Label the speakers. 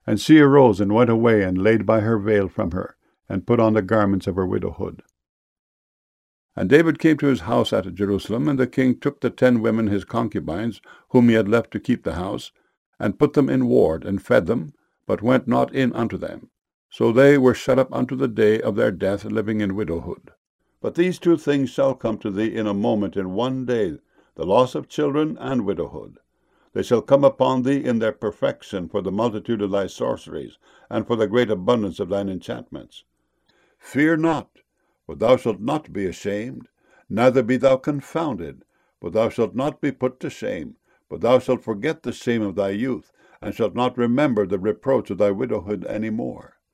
Speaker 1: And she arose and went away, and laid by her veil from her, and put on the garments of her widowhood. And David came to his house at Jerusalem, and the king took the 10 women his concubines, whom he had left to keep the house, and put them in ward, and fed them, but went not in unto them. So they were shut up unto the day of their death, living in widowhood. But these 2 things shall come to thee in a moment, in one day, the loss of children and widowhood. They shall come upon thee in their perfection, for the multitude of thy sorceries, and for the great abundance of thine enchantments. Fear not, for thou shalt not be ashamed, neither be thou confounded, for thou shalt not be put to shame, but thou shalt forget the shame of thy youth, and shalt not remember the reproach of thy widowhood any more.